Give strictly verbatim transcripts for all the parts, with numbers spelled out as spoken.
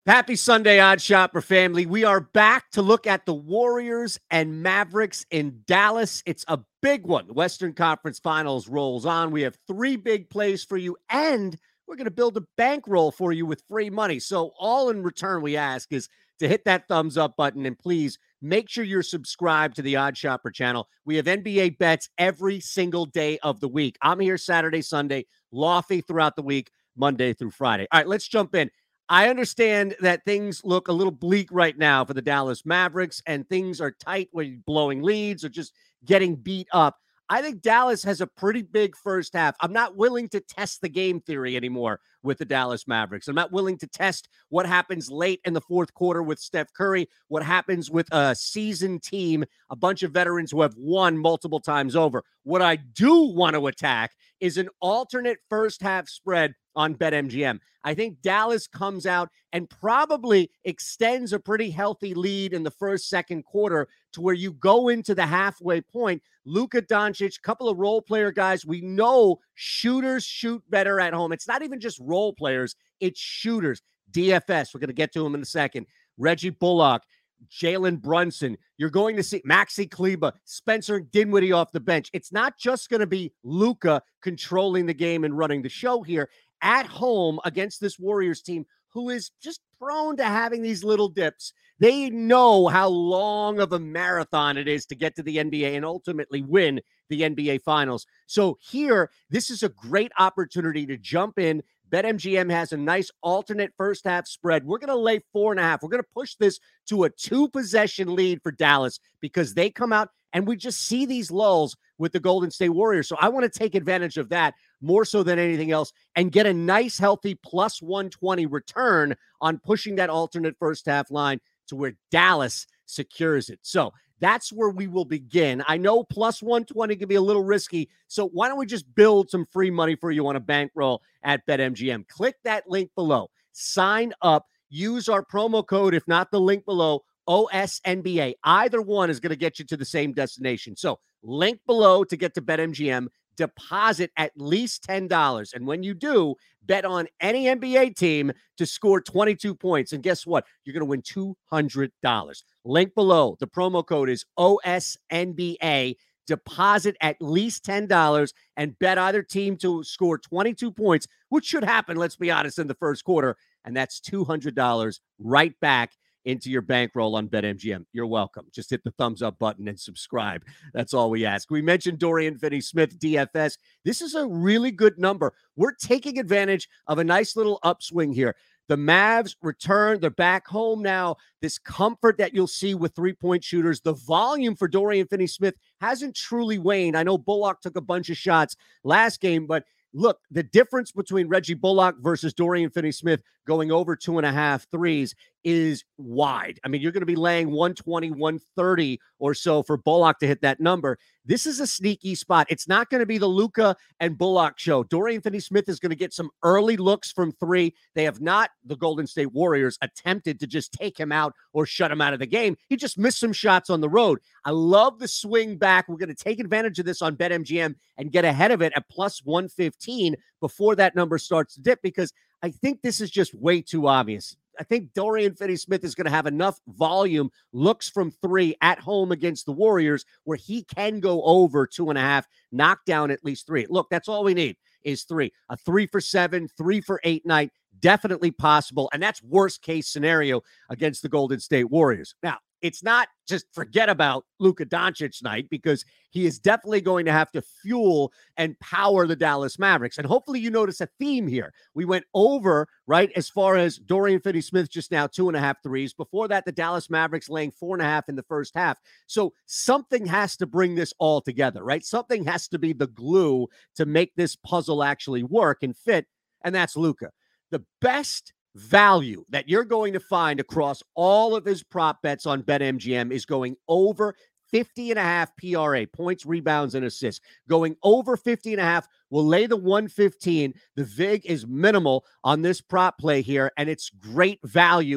Happy Sunday, Odd Shopper family. We are back to look at the Warriors and Mavericks in Dallas. It's a big one. The Western Conference Finals rolls on. We have three big plays for you, and we're going to build a bankroll for you with free money. So all in return we ask is to hit that thumbs up button, and please make sure you're subscribed to the Odd Shopper channel. We have N B A bets every single day of the week. I'm here Saturday, Sunday, Lofty throughout the week, Monday through Friday. All right, let's jump in. I understand that things look a little bleak right now for the Dallas Mavericks, and things are tight when blowing leads or just getting beat up. I think Dallas has a pretty big first half. I'm not willing to test the game theory anymore with the Dallas Mavericks. I'm not willing to test what happens late in the fourth quarter with Steph Curry, what happens with a seasoned team, a bunch of veterans who have won multiple times over. What I do want to attack is an alternate first half spread on BetMGM. I think Dallas comes out and probably extends a pretty healthy lead in the first, second quarter to where you go into the halfway point. Luka Doncic, couple of role player guys. We know shooters shoot better at home. It's not even just role players, it's shooters. D F S, we're going to get to him in a second. Reggie Bullock, Jalen Brunson. You're going to see Maxi Kleber, Spencer Dinwiddie off the bench. It's not just going to be Luka controlling the game and running the show here at home against this Warriors team who is just prone to having these little dips. They know how long of a marathon it is to get to the N B A and ultimately win the N B A Finals. So here, this is a great opportunity to jump in. BetMGM has a nice alternate first half spread. We're going to lay four and a half. We're going to push this to a two possession lead for Dallas because they come out and we just see these lulls with the Golden State Warriors. So I want to take advantage of that more so than anything else and get a nice, healthy plus one twenty return on pushing that alternate first half line to where Dallas secures it. So that's where we will begin. I know plus one twenty can be a little risky, so why don't we just build some free money for you on a bankroll at BetMGM? Click that link below. Sign up. Use our promo code, if not the link below, O S N B A. Either one is going to get you to the same destination. So link below to get to BetMGM. Deposit at least ten dollars. And when you do, bet on any N B A team to score twenty-two points. And guess what? You're going to win two hundred dollars. Link below. The promo code is O S N B A. Deposit at least ten dollars and bet either team to score twenty-two points, which should happen, let's be honest, in the first quarter. And that's two hundred dollars right back into your bankroll on BetMGM. You're welcome. Just hit the thumbs up button and subscribe. That's all we ask. We mentioned Dorian Finney-Smith, D F S. This is a really good number. We're taking advantage of a nice little upswing here. The Mavs return. They're back home now. This comfort that you'll see with three-point shooters. The volume for Dorian Finney-Smith hasn't truly waned. I know Bullock took a bunch of shots last game, but look, the difference between Reggie Bullock versus Dorian Finney-Smith going over two and a half threes is wide. I mean, you're going to be laying one twenty, one thirty or so for Bullock to hit that number. This is a sneaky spot. It's not going to be the Luka and Bullock show. Dorian Finney-Smith is going to get some early looks from three. They have not, the Golden State Warriors, attempted to just take him out or shut him out of the game. He just missed some shots on the road. I love the swing back. We're going to take advantage of this on BetMGM and get ahead of it at plus one fifteen before that number starts to dip, because I think this is just way too obvious. I think Dorian Finney-Smith is going to have enough volume, looks from three at home against the Warriors, where he can go over two and a half, knock down at least three. Look, that's all we need is three. A three for seven, three for eight night, definitely possible. And that's worst case scenario against the Golden State Warriors. Now, it's not just forget about Luka Doncic night, because he is definitely going to have to fuel and power the Dallas Mavericks. And hopefully you notice a theme here. We went over, right, as far as Dorian Finney-Smith just now, two and a half threes. Before that, the Dallas Mavericks laying four and a half in the first half. So something has to bring this all together, right? Something has to be the glue to make this puzzle actually work and fit, and that's Luka. The best value that you're going to find across all of his prop bets on BetMGM is going over fifty and a half P R A, points, rebounds, and assists. Going over fifty and a half will lay the one fifteen. The vig is minimal on this prop play here, and it's great value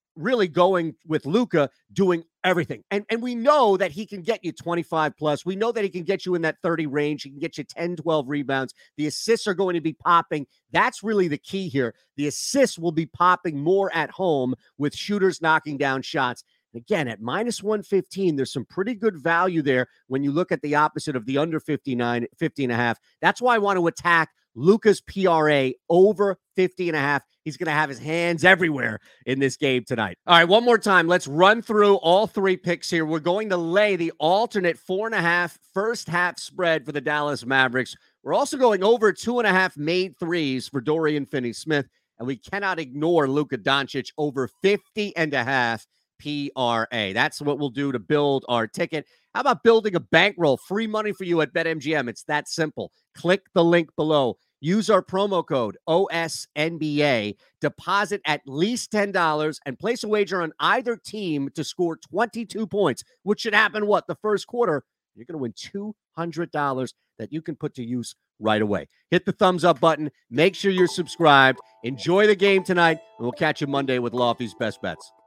really going with Luka doing everything. And, and we know that he can get you twenty-five plus. We know that he can get you in that thirty range. He can get you ten, twelve rebounds. The assists are going to be popping. That's really the key here. The assists will be popping more at home with shooters knocking down shots. Again, at minus one fifteen, there's some pretty good value there when you look at the opposite of the under fifty-nine, fifty and a half. That's why I want to attack Luka's P R A over fifty and a half. He's going to have his hands everywhere in this game tonight. All right, one more time. Let's run through all three picks here. We're going to lay the alternate four and a half first half spread for the Dallas Mavericks. We're also going over two and a half made threes for Dorian Finney-Smith. And we cannot ignore Luka Doncic over fifty and a half P R A. That's what we'll do to build our ticket. How about building a bankroll? Free money for you at BetMGM. It's that simple. Click the link below. Use our promo code O S N B A. Deposit at least ten dollars and place a wager on either team to score twenty-two points, which should happen, what, the first quarter? You're going to win two hundred dollars that you can put to use right away. Hit the thumbs up button. Make sure you're subscribed. Enjoy the game tonight, and we'll catch you Monday with Lofty's Best Bets.